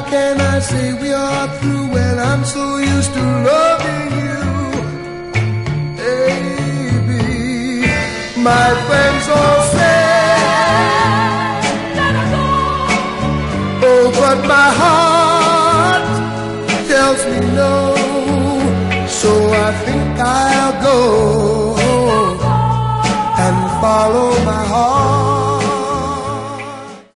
can I say we are through when I'm so used to loving you, baby? My friends all say, let her go. Oh, but my heart tells me no, so I think I'll go and follow my heart.